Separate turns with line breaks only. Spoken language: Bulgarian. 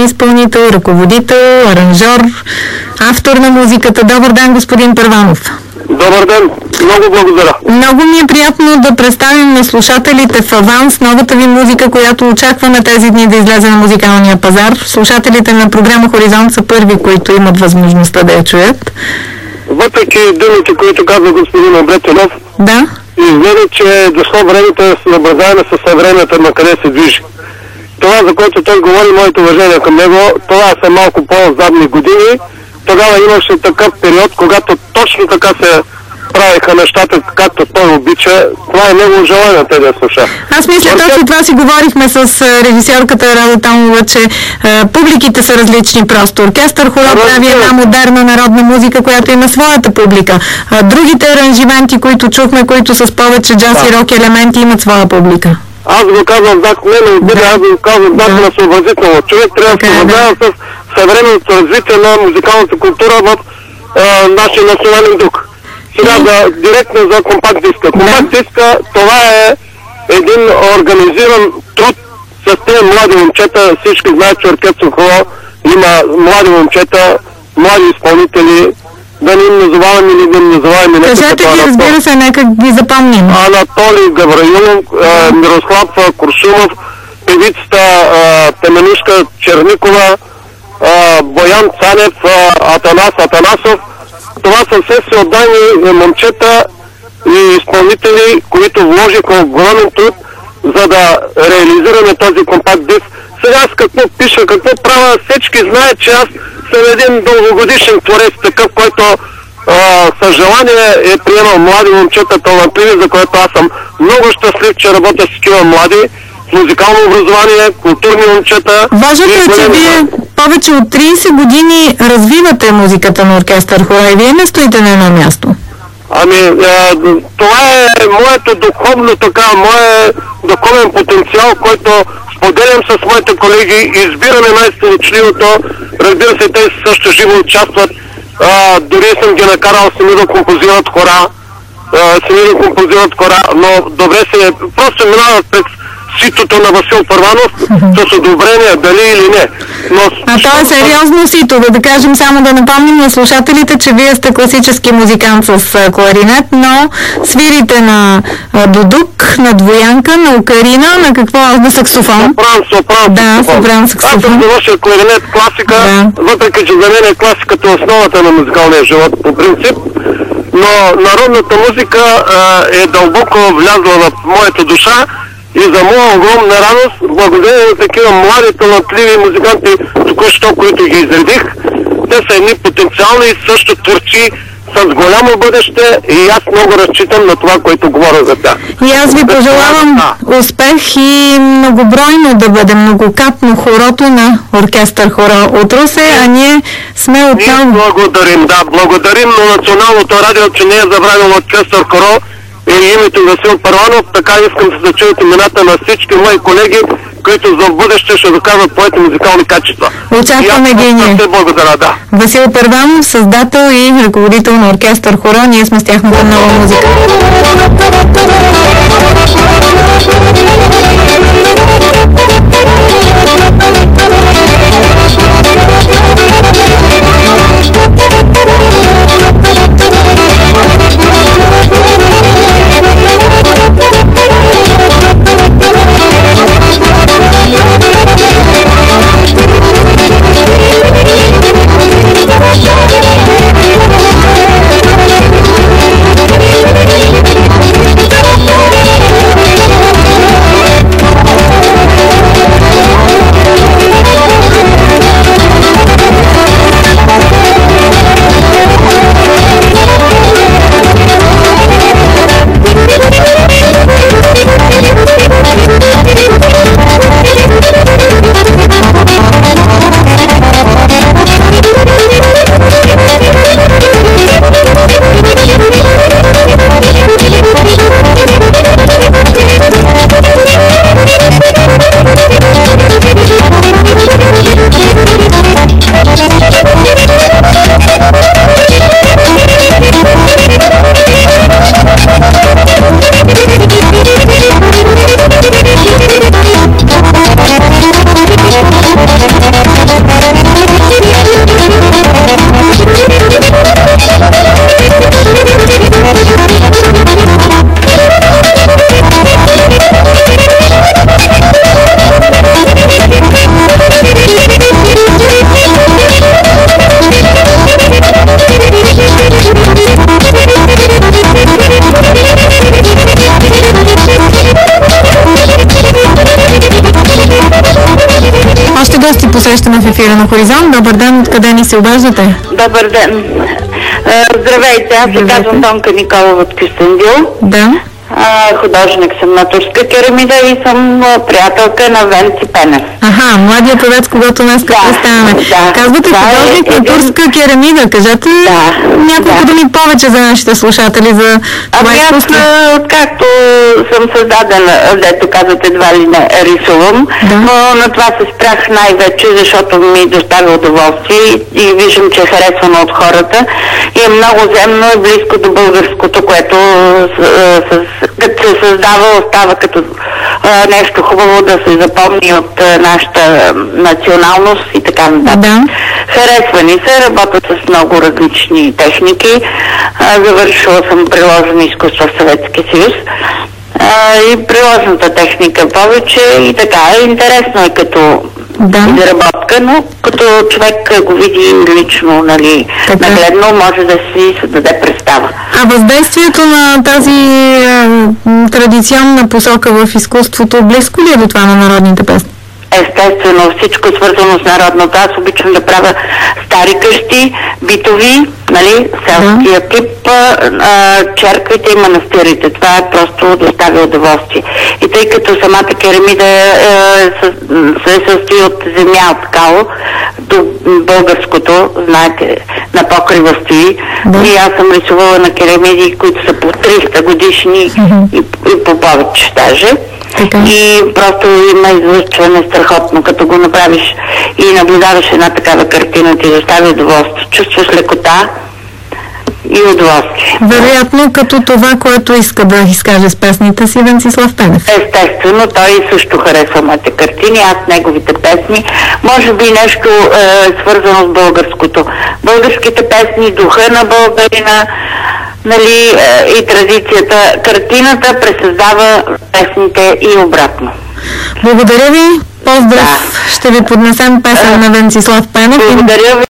изпълнител, ръководител, аранжьор, автор на музиката. Добър ден, господин Първанов.
Добър ден, много благодаря.
Много ми е приятно да представим на слушателите в аванс новата ви музика, която очакваме тези дни да излезе на музикалния пазар. Слушателите на програма Хоризонт са първи, които имат възможността да я чуят.
Въпреки думите, които казва господин Обретенов,
да,
изгледа, че дошло времето да се съобразяваме със съвременето на къде се движи. Това, за което той говори, моето уважение към него, това са малко по-задни години. Тогава имаше такъв период, когато точно така се правиха нещата, както той обича. Това е негово желание, те да слуша.
Аз мисля, точно това си говорихме с режисьорката Рада Томова, че публиките са различни просто. Оркестър Хоро прави една модерна народна музика, която има своята публика. Другите аранжименти, които чухме, които с повече джаз и рок елементи, имат своя публика.
Аз го казвам аз го казвам на съобразително. Човек трябва да се съобразява с съвременното развитие на музикалната култура в нашия национален дух. Сега директно за компакт диска. Компакт диска, това е един организиран труд с тези млади момчета. Всички знаят, че оркестър Хоро има млади момчета, млади изпълнители, да не им назоваваме или да им назоваваме.
Кажете ги, разбира се, нека ги запомним.
Анатолий Гавраилов, Мирослав Куршумов, певицата Теменушка Черникова, Боян Цанев, Атанас Атанасов. Това са все всеотдайни момчета и изпълнители, които вложиха огромен труд, за да реализираме този компакт диск. Сега аз какво пиша, какво правя, всички знаят, че аз съм един дългогодишен творец, такъв, който със желание е приемал млади момчета талантливи, за което аз съм много щастлив, че работя с такива млади, музикално образование, културни момчета.
Важното е, че вие повече от 30 години развивате музиката на оркестър Хоро и вие не стоите на едно място.
Това е моето духовно моят духовен потенциал, който споделям с моите колеги, избираме най-сполучливото. Разбира се, те също живо участват. Дори съм ги накарал сами да композират хора, но добре просто минават през ситото на Васил Първанов с одобрение, дали или не.
То е сериозно сито, да кажем, само да напомним на слушателите, че вие сте класически музикант с кларинет, но свирите на дудук, на двоянка, на окарина, на какво? На саксофон.
Сопран саксофон. Аз съм завършил кларинет, класика, въпреки че за мен класиката е основата на музикалния живот по принцип, но народната музика е дълбоко влязла в моята душа. И за моя огромна радост, благодарение на такива млади, талантливи музиканти, току-що, които ги изредих, те са едни потенциални и също творци с голямо бъдеще и аз много разчитам на това, което говоря за тях.
И аз ви пожелавам успех и многобройно да бъде многократно хорото на оркестър Хоро от Русе, а ние сме отново...
Благодарим на Националното радио, че не е забравил оркестър Хоро и името Васил Първанов. Така искам да чуят имената на всички мои колеги, които за бъдеще ще доказват своите музикални качества.
Очакваме ги ние.
Благодаря,
Васил Първанов, създател и ръководител на оркестър Хоро. Ние сме с тяхната нова музика. гости посрещаме в ефира на Хоризонт. Добър ден, откъде ни се обаждате?
Добър ден. Здравейте, аз се казвам Тонка Николова от Кюстендил.
Да.
Художник съм на турска керамида и съм приятелка на Венци Пенев.
Аха, младия певец, когато днес представяме.
Да.
Казвате художник на турска керамида. Кажете няколко думи повече за нашите слушатели за това изкуство.
Откакто съм създадена, дето казвате, едва ли не рисувам, но на това се спрях най-вече, защото ми доставя удоволствие и виждам, че е харесвано от хората и е много земно и близко до българското, което като се създава, остава като нещо хубаво да се запомни от нашата националност и така нататък.
Да.
Харесва ни се, работят с много различни техники. Завършила съм приложено изкуство в Съветския съюз и приложната техника повече и така. Интересно е като изработка, но като човек го види лично, нали, нагледно, може да си създаде представа.
А въздействието на тази традиционна посока в изкуството близко ли е до това на народните песни?
Естествено, всичко свързано с народното. Аз обичам да правя стари къщи, битови, нали, селския тип, черквите и манастирите. Това е просто доставя удоволствие. И тъй като самата керамида се състои от земя, от кало, до българското, знаете, на покрива стои. И аз съм рисувала на керамиди, които са по 300 годишни и по повече даже. И просто има излъчване страхотно, като го направиш и наблюдаваш една такава картина, ти достави удоволствие. Чувстваш лекота и удоволствие.
Вероятно, като това, което иска да изкаже с песните си Венцислав Пенев.
Естествено, той също харесва моите картини, аз неговите песни. Може би нещо свързано с българското. Българските песни, духа на българина, нали, и традицията. Картината пресъздава песните и обратно.
Благодаря ви. Поздрав. Ще ви поднесем песен на Венцислав Пенев.
Благодаря ви.